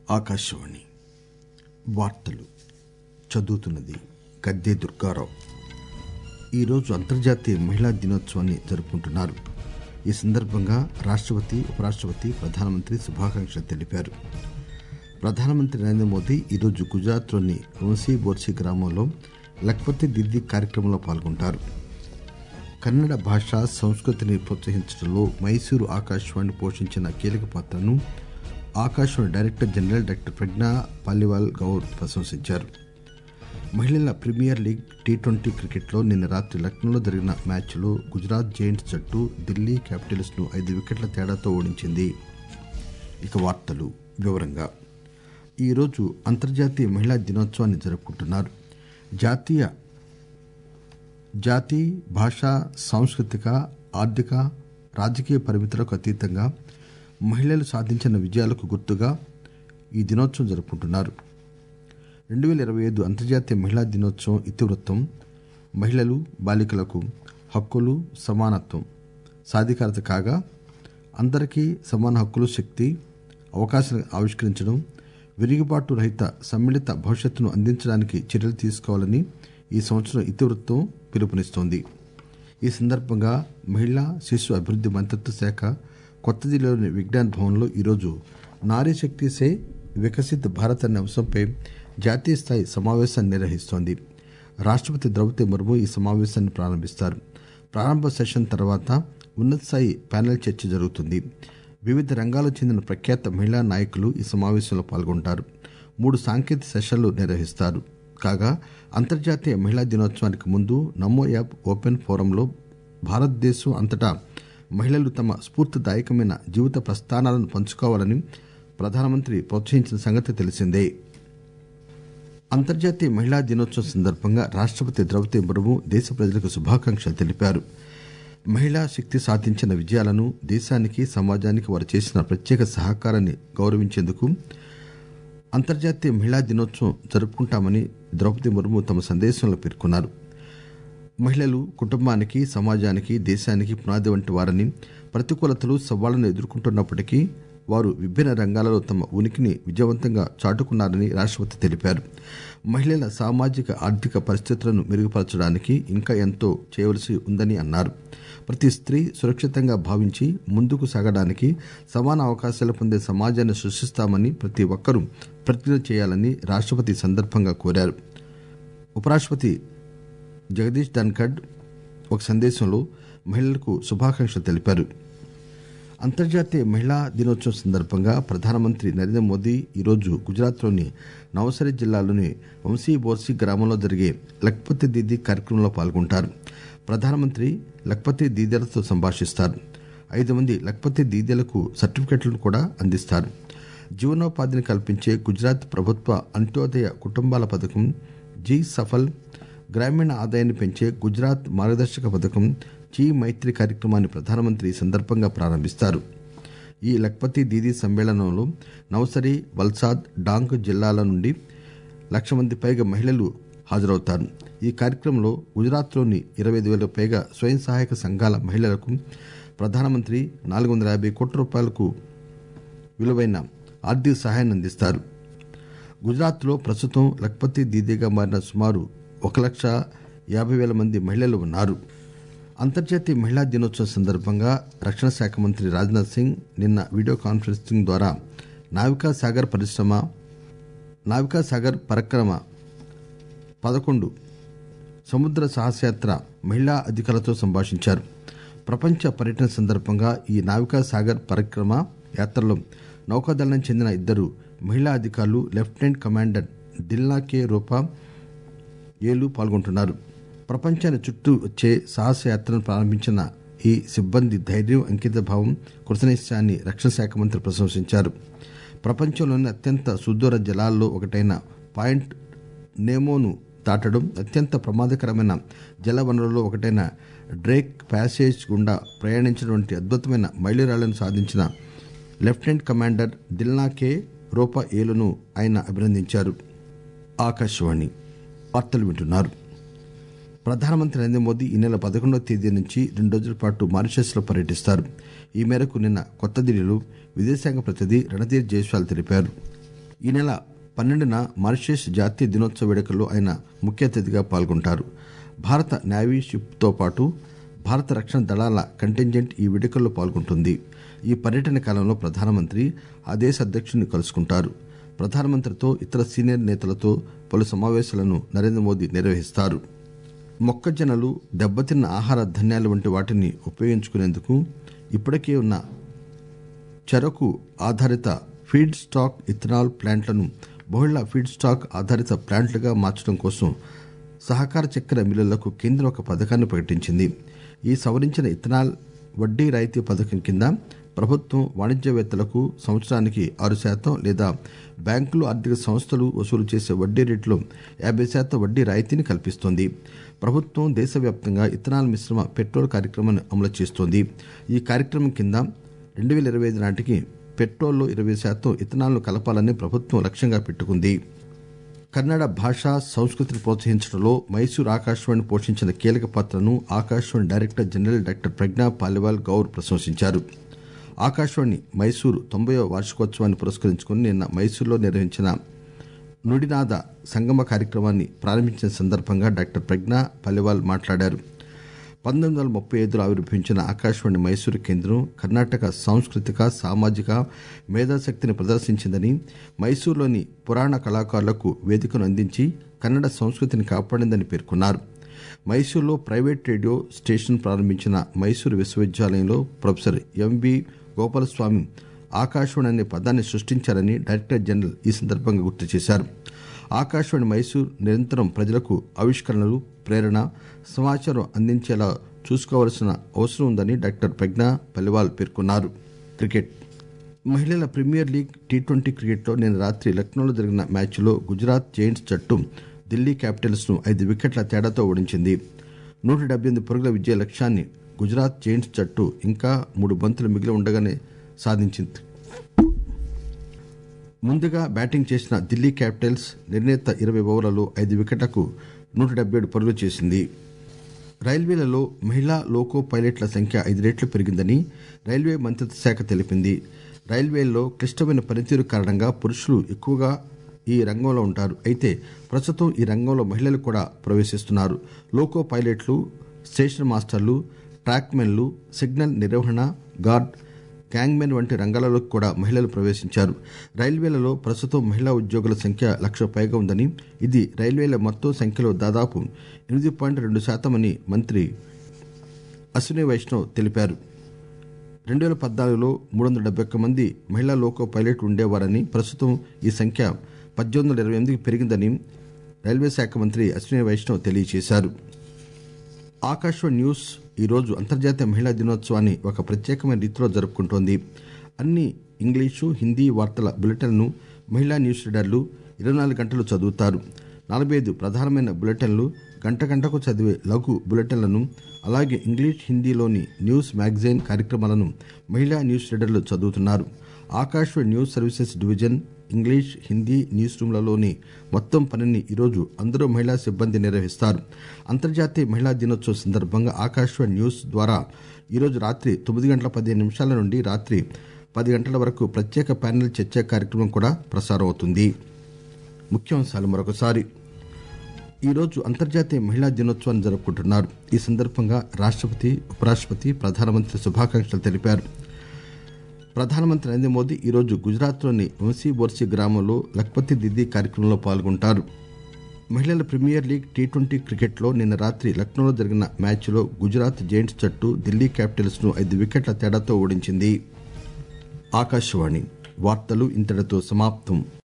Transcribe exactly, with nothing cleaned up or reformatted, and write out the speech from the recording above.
ఆకాశవాణి వార్తలు చదువుతున్నది గద్దె దుర్గారావు. ఈరోజు అంతర్జాతీయ మహిళా దినోత్సవాన్ని జరుపుకుంటున్నారు. ఈ సందర్భంగా రాష్ట్రపతి, ఉపరాష్ట్రపతి, ప్రధానమంత్రి శుభాకాంక్షలు తెలిపారు. ప్రధానమంత్రి నరేంద్ర మోదీ ఈరోజు గుజరాత్లోని వంశీ బోర్సి గ్రామంలో లఖ్పతి దీదీ కార్యక్రమంలో పాల్గొంటారు. కన్నడ భాష, సంస్కృతిని ప్రోత్సహించడంలో మైసూరు ఆకాశవాణి పోషించిన కీలక పాత్రను Akashvani director general doctor Pragya Paliwal Gaur ప్రశంసించారు. మహిళల ప్రీమియర్ లీగ్ టీ ట్వంటీ క్రికెట్లో నిన్న రాత్రి లక్నోలో జరిగిన మ్యాచ్లో గుజరాత్ జైంట్స్ జట్టు ఢిల్లీ క్యాపిటల్స్ ను ఐదు వికెట్ల తేడాతో ఓడించింది. ఇక వార్తలు వివరంగా. ఈరోజు అంతర్జాతీయ మహిళా దినోత్సవాన్ని జరుపుకుంటున్నారు. జాతీయ జాతి, భాష, సాంస్కృతిక, ఆర్థిక, రాజకీయ పరిమితులకు అతీతంగా మహిళలు సాధించిన విజయాలకు గుర్తుగా ఈ దినోత్సవం జరుపుకుంటున్నారు. రెండు వేల ఇరవై ఐదు అంతర్జాతీయ మహిళా దినోత్సవం ఇతివృత్తం మహిళలు, బాలికలకు హక్కులు, సమానత్వం, సాధికారత కాగా అందరికీ సమాన హక్కులు, శక్తి, అవకాశాలు ఆవిష్కరించడం, విరిగిబాటు రహిత సమ్మిళిత భవిష్యత్తును అందించడానికి చర్యలు తీసుకోవాలని ఈ సంవత్సరం ఇతివృత్తం పిలుపునిస్తోంది. ఈ సందర్భంగా మహిళా శిశు అభివృద్ది మంత్రిత్వ శాఖ కొత్త ఢిల్లీలోని విజ్ఞాన్ భవన్లో ఈరోజు నారీ శక్తి సే వికసిత్ భారత్ అనే అంశంపై జాతీయ స్థాయి సమావేశాన్ని నిర్వహిస్తోంది. రాష్ట్రపతి ద్రౌపది ముర్ము ఈ సమావేశాన్ని ప్రారంభిస్తారు. ప్రారంభ సెషన్ తర్వాత ఉన్నత స్థాయి ప్యానెల్ చర్చ జరుగుతుంది. వివిధ రంగాలకు చెందిన ప్రఖ్యాత మహిళా నాయకులు ఈ సమావేశంలో పాల్గొంటారు. మూడు సాంకేతిక సెషన్లు నిర్వహిస్తారు. కాగా అంతర్జాతీయ మహిళా దినోత్సవానికి ముందు నమో యాప్ ఓపెన్ ఫోరంలో భారతదేశం అంతటా మహిళలు తమ స్ఫూర్తిదాయకమైన జీవిత ప్రస్థానాలను పంచుకోవాలని ప్రధానమంత్రి ప్రోత్సహించిన సంగతి తెలిసిందే. అంతర్జాతీయ మహిళా దినోత్సవం సందర్భంగా రాష్ట్రపతి ద్రౌపది ముర్ము దేశ ప్రజలకు శుభాకాంక్షలు తెలిపారు. మహిళా శక్తి సాధించిన విజయాలను, దేశానికి, సమాజానికి వారు చేసిన ప్రత్యేక సహకారాన్ని గౌరవించేందుకు అంతర్జాతీయ మహిళా దినోత్సవం జరుపుకుంటామని ద్రౌపది ముర్ము తమ సందేశంలో పేర్కొన్నారు. మహిళలు కుటుంబానికి, సమాజానికి, దేశానికి పునాది వంటి వారని, ప్రతికూలతలు, సవాళ్లను ఎదుర్కొంటున్నప్పటికీ వారు విభిన్న రంగాలలో తమ ఉనికిని విజయవంతంగా చాటుకున్నారని రాష్ట్రపతి తెలిపారు. మహిళల సామాజిక, ఆర్థిక పరిస్థితులను మెరుగుపరచడానికి ఇంకా ఎంతో చేయవలసి ఉందని అన్నారు. ప్రతి స్త్రీ సురక్షితంగా భావించి ముందుకు సాగడానికి సమాన అవకాశాలు పొందే సమాజాన్ని సృష్టిస్తామని ప్రతి ఒక్కరూ ప్రతిజ్ఞ చేయాలని రాష్ట్రపతి సందర్భంగా కోరారు. ఉపరాష్ట్రపతి జగదీష్ ధన్ఖడ్ ఒక సందేశంలో మహిళలకు శుభాకాంక్షలు తెలిపారు. అంతర్జాతీయ మహిళా దినోత్సవం సందర్భంగా ప్రధానమంత్రి నరేంద్ర మోదీ ఈరోజు గుజరాత్లోని నవసరి జిల్లాలోని వంశీ బోర్సి గ్రామంలో జరిగే లఖ్పతి దీదీ కార్యక్రమంలో పాల్గొంటారు. ప్రధానమంత్రి లఖ్పతి దీదీలతో సంభాషిస్తారు. ఐదు మంది లఖ్పతి దీదీలకు సర్టిఫికెట్లను కూడా అందిస్తారు. జీవనోపాధిని కల్పించే గుజరాత్ ప్రభుత్వ అంత్యోదయ కుటుంబాల పథకం, జీ సఫల్, గ్రామీణ ఆదాయాన్ని పెంచే గుజరాత్ మార్గదర్శక పథకం, జీ మైత్రి కార్యక్రమాన్ని ప్రధానమంత్రి ఈ సందర్భంగా ప్రారంభిస్తారు. ఈ లఖ్పతి దీదీ సమ్మేళనంలో నవసరి, వల్సాద్, డాంగ్ జిల్లాల నుండి లక్ష మంది పైగా మహిళలు హాజరవుతారు. ఈ కార్యక్రమంలో గుజరాత్లోని ఇరవై ఐదు వేలకు పైగా స్వయం సహాయక సంఘాల మహిళలకు ప్రధానమంత్రి నాలుగు వందల యాభై కోట్ల రూపాయలకు విలువైన ఆర్థిక సహాయాన్ని అందిస్తారు. గుజరాత్లో ప్రస్తుతం లఖ్పతి దీదీగా మారిన సుమారు ఒక లక్ష యాభై వేల మంది మహిళలు ఉన్నారు. అంతర్జాతీయ మహిళా దినోత్సవం సందర్భంగా రక్షణ శాఖ మంత్రి రాజ్నాథ్ సింగ్ నిన్న వీడియో కాన్ఫరెన్సింగ్ ద్వారా నావికా సాగర్ పరిశ్రమ నావికా సాగర్ పరిక్రమ పదకొండు సముద్ర సాహసయాత్ర మహిళా అధికారులతో సంభాషించారు. ప్రపంచ పర్యటన సందర్భంగా ఈ నావికా సాగర్ పరిక్రమ యాత్రలో నౌకాదళానికి చెందిన ఇద్దరు మహిళా అధికారులు, లెఫ్టినెంట్ కమాండర్ దిల్నా కే రూపా ఏలు పాల్గొంటున్నారు. ప్రపంచాన్ని చుట్టూ వచ్చే సాహసయాత్రను ప్రారంభించిన ఈ సిబ్బంది ధైర్యం, అంకిత భావం, కృతనిశ్చయాన్ని రక్షణ శాఖ మంత్రి ప్రశంసించారు. ప్రపంచంలోని అత్యంత సుదూర జలాల్లో ఒకటైన పాయింట్ నేమోను దాటడం, అత్యంత ప్రమాదకరమైన జల వనరుల్లో ఒకటైన డ్రేక్ ప్యాసేజ్ గుండా ప్రయాణించడం వంటి అద్భుతమైన మైలురాళ్లను సాధించిన లెఫ్టినెంట్ కమాండర్ దిల్నా కే రూపా ఏలును ఆయన అభినందించారు. ఆకాశవాణి వార్తలు వింటున్నారు. ప్రధానమంత్రి నరేంద్ర మోదీ ఈ నెల పదకొండవ తేదీ నుంచి రెండు రోజుల పాటు మారిషస్ లో పర్యటిస్తారు. ఈ మేరకు నిన్న కొత్త ఢిల్లీలో విదేశాంగ ప్రతినిధి రణధీర్ జైస్వాల్ తెలిపారు. ఈ నెల పన్నెండున మారిషస్ జాతీయ దినోత్సవ వేడుకల్లో ఆయన ముఖ్య అతిథిగా పాల్గొంటారు. భారత నేవీ షిప్తో పాటు భారత రక్షణ దళాల కంటింజెంట్ ఈ వేడుకల్లో పాల్గొంటుంది. ఈ పర్యటన కాలంలో ప్రధానమంత్రి ఆ దేశ అధ్యక్షుడిని కలుసుకుంటారు. ప్రధానమంత్రితో ఇతర సీనియర్ నేతలతో పలు సమావేశాలను నరేంద్ర మోదీ నిర్వహిస్తారు. మొక్కజొన్నలు, దెబ్బతిన్న ఆహార ధాన్యాలు వంటి వాటిని ఉపయోగించుకునేందుకు ఇప్పటికే ఉన్న చెరకు ఆధారిత ఫీడ్ స్టాక్ ఇథనాల్ ప్లాంట్లను బహుళ ఫీడ్ స్టాక్ ఆధారిత ప్లాంట్లుగా మార్చడం కోసం సహకార చక్కెర మిల్లులకు కేంద్రం ఒక పథకాన్ని ప్రకటించింది. ఈ సవరించిన ఇథనాల్ వడ్డీ రాయితీ పథకం కింద ప్రభుత్వం వాణిజ్యవేత్తలకు సంవత్సరానికి ఆరు శాతం లేదా బ్యాంకులు, ఆర్థిక సంస్థలు వసూలు చేసే వడ్డీ రేటులో యాభై శాతం వడ్డీ రాయితీని కల్పిస్తోంది. ప్రభుత్వం దేశవ్యాప్తంగా ఇథనాల్ మిశ్రమ పెట్రోల్ కార్యక్రమాన్ని అమలు చేస్తోంది. ఈ కార్యక్రమం కింద రెండు వేల ఇరవై ఐదు నాటికి పెట్రోల్లో ఇరవై శాతం ఇథనాల్ను కలపాలని ప్రభుత్వం లక్ష్యంగా పెట్టుకుంది. కన్నడ భాష, సంస్కృతిని ప్రోత్సహించడంలో మైసూరు ఆకాశవాణి పోషించిన కీలక పాత్రను Akashvani director general doctor Pragya Paliwal Gaur ప్రశంసించారు. ఆకాశవాణి మైసూరు తొంభైవ వార్షికోత్సవాన్ని పురస్కరించుకుని నిన్న మైసూరులో నిర్వహించిన నుడినాద సంగమ కార్యక్రమాన్ని ప్రారంభించిన సందర్భంగా డాక్టర్ ప్రజ్ఞా పాలివాల్ మాట్లాడారు. పంతొమ్మిది వందల ముప్పై ఐదులో ఆవిర్భవించిన ఆకాశవాణి మైసూరు కేంద్రం కర్ణాటక సాంస్కృతిక, సామాజిక మేధాశక్తిని ప్రదర్శించిందని, మైసూరులోని పురాణ కళాకారులకు వేదికను అందించి కన్నడ సంస్కృతిని కాపాడిందని పేర్కొన్నారు. మైసూరులో ప్రైవేట్ రేడియో స్టేషన్ ప్రారంభించిన మైసూరు విశ్వవిద్యాలయంలో ప్రొఫెసర్ ఎంవి గోపాలస్వామి ఆకాశవాణి అనే పదాన్ని సృష్టించారని డైరెక్టర్ జనరల్ ఈ సందర్భంగా గుర్తు చేశారు. ఆకాశవాణి మైసూరు నిరంతరం ప్రజలకు ఆవిష్కరణలు, ప్రేరణ, సమాచారం అందించేలా చూసుకోవాల్సిన అవసరం ఉందని డాక్టర్ ప్రజ్ఞా పాలివాల్ పేర్కొన్నారు. క్రికెట్ మహిళల ప్రీమియర్ లీగ్ టీ ట్వంటీ క్రికెట్లో నిన్న రాత్రి లక్నోలో జరిగిన మ్యాచ్లో గుజరాత్ జైంట్స్ జట్టు ఢిల్లీ క్యాపిటల్స్ ను ఐదు వికెట్ల తేడాతో ఓడించింది. నూట డెబ్బై ఎనిమిది పరుగుల విజయ లక్ష్యాన్ని గుజరాత్ జైంట్స్ జట్టు ఇంకా మూడు బంతులు మిగిలి ఉండగానే సాధించింది. ముందుగా బ్యాటింగ్ చేసిన ఢిల్లీ క్యాపిటల్స్ నిర్ణీత ఇరవై ఓవర్లలో ఐదు వికెట్లకు నూట డెబ్బై ఏడు పరుగులు చేసింది. రైల్వేలలో మహిళా లోకో పైలట్ల సంఖ్య ఐదు రెట్లు పెరిగిందని రైల్వే మంత్రిత్వ శాఖ తెలిపింది. రైల్వేల్లో క్లిష్టమైన పనితీరు కారణంగా పురుషులు ఎక్కువగా ఈ రంగంలో ఉంటారు. అయితే ప్రస్తుతం ఈ రంగంలో మహిళలు కూడా ప్రవేశిస్తున్నారు. లోకో పైలట్లు, స్టేషన్ మాస్టర్లు, ట్రాక్మెన్లు, సిగ్నల్ నిర్వహణ, గార్డ్, గ్యాంగ్మెన్ వంటి రంగాలలోకి కూడా మహిళలు ప్రవేశించారు. రైల్వేలలో ప్రస్తుతం మహిళా ఉద్యోగుల సంఖ్య లక్ష పైగా ఉందని, ఇది రైల్వేల మొత్తం సంఖ్యలో దాదాపు ఎనిమిది పాయింట్ రెండు శాతం అని మంత్రి అశ్విని వైష్ణవ్ తెలిపారు. రెండు వేల పద్నాలుగులో మూడు వందల డెబ్బై ఒక్క మంది మహిళా లోకో పైలట్ ఉండేవారని, ప్రస్తుతం ఈ సంఖ్య పద్దెనిమిది వందల ఇరవై ఎనిమిదికి పెరిగిందని రైల్వే శాఖ మంత్రి అశ్విని వైష్ణవ్ తెలియజేశారు. ఆకాశవాణి న్యూస్ ఈరోజు అంతర్జాతీయ మహిళా దినోత్సవాన్ని ఒక ప్రత్యేకమైన రీతిలో జరుపుకుంటోంది. అన్ని ఇంగ్లీషు, హిందీ వార్తల బులెటిన్లను మహిళా న్యూస్ రీడర్లు ఇరవై నాలుగు గంటలు చదువుతారు. నలభై ఐదు ప్రధానమైన బులెటిన్లు, గంట గంటకు చదివే లఘు బులెటిన్లను, అలాగే ఇంగ్లీష్, హిందీలోని న్యూస్ మ్యాగజైన్ కార్యక్రమాలను మహిళా న్యూస్ రీడర్లు చదువుతున్నారు. Akashvani news services division English, Hindi news రూమ్లలోని మొత్తం పనిని ఈరోజు అందరూ మహిళా సిబ్బంది నిర్వహిస్తారు. అంతర్జాతీయ మహిళా దినోత్సవం సందర్భంగా ఆకాశవాణి న్యూస్ ద్వారా ఈరోజు రాత్రి తొమ్మిది గంటల పదిహేను నిమిషాల నుండి రాత్రి పది గంటల వరకు ప్రత్యేక ప్యానెల్ చర్చా కార్యక్రమం కూడా ప్రసారం అవుతుంది. ముఖ్యాంశాలు మరొకసారి. ఈరోజు అంతర్జాతీయ మహిళా దినోత్సవాన్ని జరుపుకుంటున్నారు. ఈ సందర్భంగా రాష్ట్రపతి, ఉపరాష్ట్రపతి, ప్రధానమంత్రి శుభాకాంక్షలు తెలిపారు. ప్రధానమంత్రి నరేంద్ర మోదీ ఈరోజు గుజరాత్లోని వంశీ బోర్సి గ్రామంలో లఖ్పతి దీదీ కార్యక్రమంలో పాల్గొంటారు. మహిళల ప్రీమియర్ లీగ్ టీ ట్వంటీ క్రికెట్లో నిన్న రాత్రి లక్నోలో జరిగిన మ్యాచ్లో గుజరాత్ జైంట్స్ జట్టు ఢిల్లీ క్యాపిటల్స్ ను ఐదు వికెట్ల తేడాతో ఓడించింది. ఆకాశవాణి వార్తలు ఇంతటితో సమాప్తం.